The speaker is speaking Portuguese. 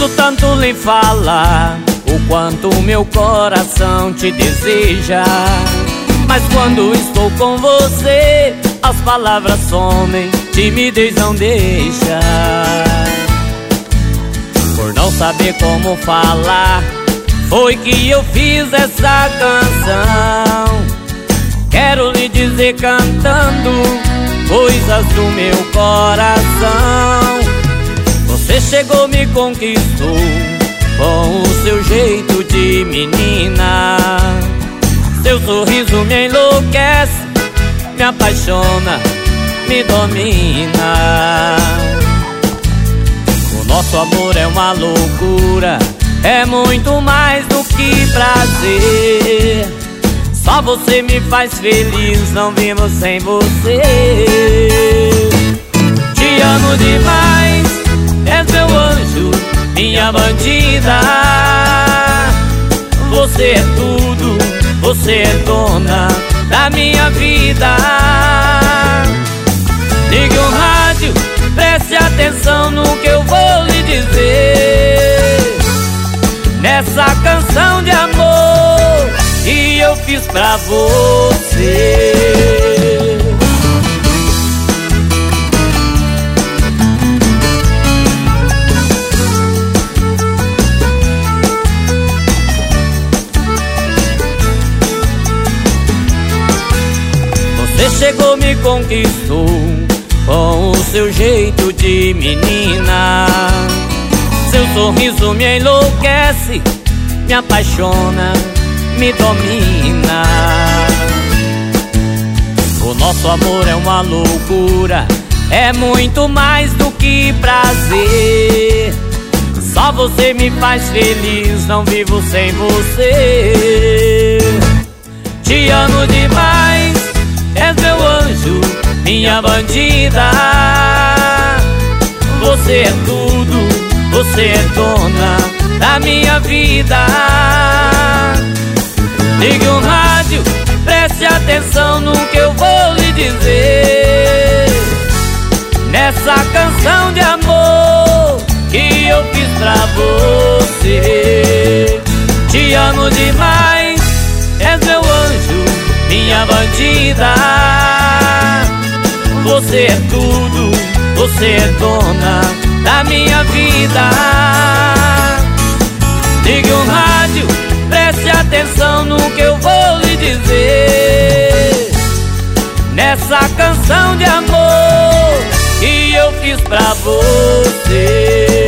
Preciso tanto lhe falar o quanto meu coração te deseja, mas quando estou com você as palavras somem, timidez não deixa. Por não saber como falar, foi que eu fiz essa canção. Quero lhe dizer cantando coisas do meu coração. Você chegou, me conquistou com o seu jeito de menina. Seu sorriso me enlouquece, me apaixona, me domina. O nosso amor é uma loucura, é muito mais do que prazer. Só você me faz feliz, não vivo sem você. Te amo demais, és meu anjo, minha bandida. Você é tudo, você é dona da minha vida. Ligue o rádio, preste atenção no que eu vou lhe dizer. Nessa canção de amor que eu fiz pra você. Você chegou, me conquistou com o seu jeito de menina. Seu sorriso me enlouquece, me apaixona, me domina. O nosso amor é uma loucura, é muito mais do que prazer. Só você me faz feliz, não vivo sem você. Te amo demais, és meu anjo, minha bandida. Você é tudo, você é dona da minha vida. Ligue o rádio, preste atenção no que eu vou lhe dizer. Nessa canção de amor que eu fiz pra você. Te amo demais, és meu anjo, minha bandida. Você é tudo, você é dona da minha vida. Ligue o rádio, preste atenção no que eu vou lhe dizer. Nessa canção de amor que eu fiz pra você.